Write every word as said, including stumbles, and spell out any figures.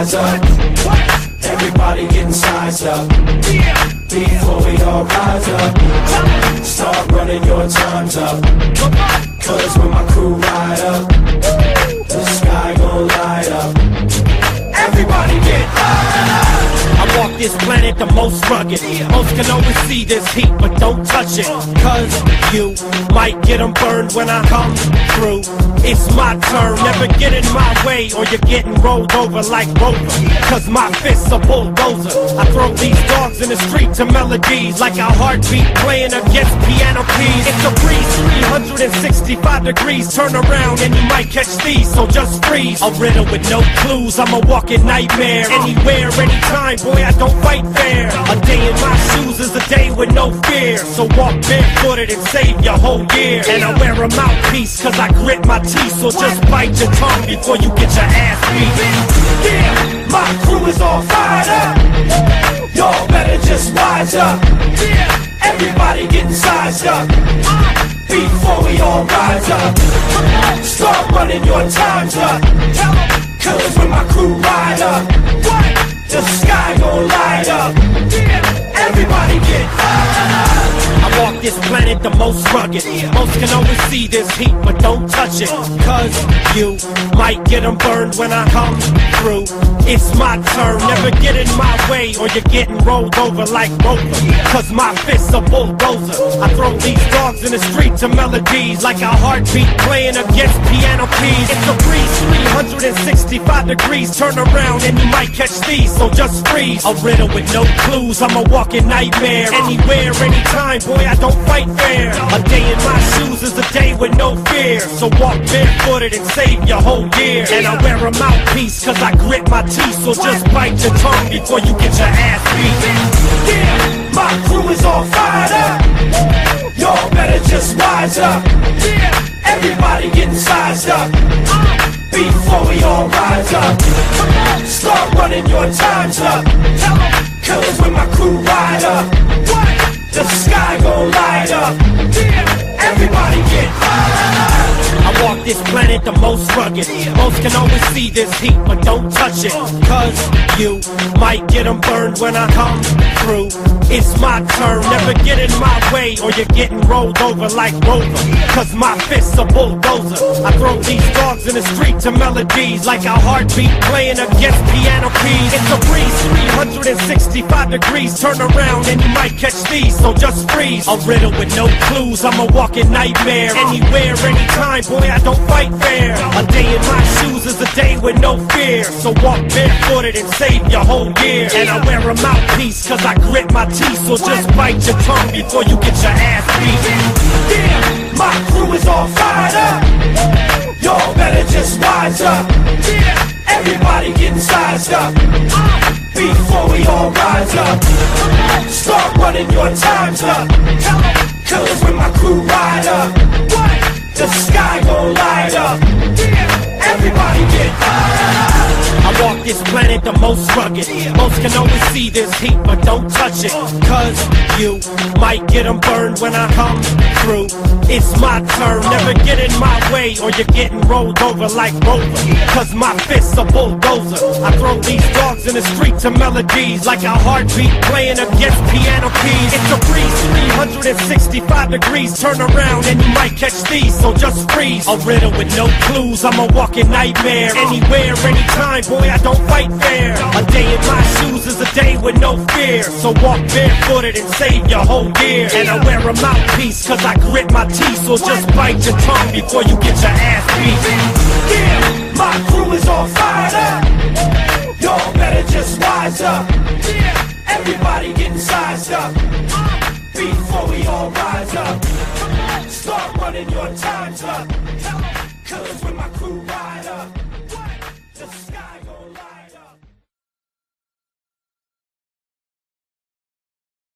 rise up. Everybody getting sized up. Before we all rise up, start running your times up. Cause when my crew ride up, the sky gon' light up. Everybody get high. I walk this planet the most rugged. Most can always see this heat, but don't touch it. Cause you might get them burned when I come through. It's my turn, never get in my way, or you're getting rolled over like Rover. Cause my fists are bulldozer. I throw these dogs in the street to melodies like a heartbeat playing against piano keys. It's a breeze, three hundred sixty-five degrees. Turn around and you might catch these, so just freeze. A riddle with no clues, I'm a walking nightmare. Anywhere, anytime, boy, I don't fight fair. A day in my shoes is a day with no fear. So walk barefooted and save your whole year. And I wear a mouthpiece cause I grit my teeth. So just bite your tongue before you get your ass beat. Yeah, my crew is all fired up. Y'all better just wise up. Everybody getting sized up. Before we all rise up, start running your times up. Cause when my crew ride up, the sky gon' light up. Everybody get high. I walk this planet the most rugged. Most can always see this heat, but don't touch it. Cause you might get them burned when I come through. It's my turn, never get in my way, or you're getting rolled over like Rover. Cause my fists are bulldozer. I throw these dogs in the street to melodies like a heartbeat playing against piano keys. It's a breeze, three hundred sixty-five degrees. Turn around and you might catch these, so just freeze. A riddle with no clues, I'm a walking nightmare. Anywhere, anytime, boy, I don't fight fair. A day in my shoes is a day with no fear. So walk barefooted and save your whole year. And I wear a mouthpiece cause I grit my teeth. So just bite your tongue before you get your ass beat. Yeah, my crew is all fired up. Y'all better just wise up. Everybody getting sized up. Before we all rise up, start running your times up. Cause when my crew ride up, the sky gon' light up. Everybody get high. I walk this planet the most rugged. Most can always see this heat, but don't touch it. Cause you might get them burned when I come through. It's my turn, never get in my way, or you're getting rolled over like Rover. Cause my fists are bulldozer. I throw these dogs in the street to melodies like a heartbeat playing against piano keys. It's a breeze, three hundred sixty-five degrees. Turn around and you might catch these, so just freeze. A riddle with no clues, I'm a walking nightmare. Anywhere, anytime, boy, I don't fight fair. A day in my shoes is a day with no fear. So walk barefooted and save your whole year. And I wear a mouthpiece cause I grit my teeth. So just bite your tongue before you get your ass beat. Yeah, my crew is all fired up. Y'all better just wise up. Everybody getting sized up. Before we all rise up, start running your times up. Cause when my crew ride up, the sky gon' light up. Everybody get high. I walk this planet the most rugged. Most can always see this heat, but don't touch it. Cause you might get them burned when I come through. It's my turn, never get in my way, or you're getting rolled over like Rover. Cause my fists are bulldozer. I throw these dogs in the street to melodies like a heartbeat playing against piano keys. It's a breeze, three hundred sixty-five degrees. Turn around and you might catch these, so just freeze. A riddle with no clues, I'm a walking nightmare. Anywhere, anytime, boy, I don't fight fair. A day in my shoes is a day with no fear. So walk barefooted and save your whole year. And I wear a mouthpiece cause I grit my teeth. So just bite your tongue before you get your ass beat. Yeah, my crew is all fired up. Y'all better just wise up. Everybody getting sized up. Before we all rise up, start running your times up.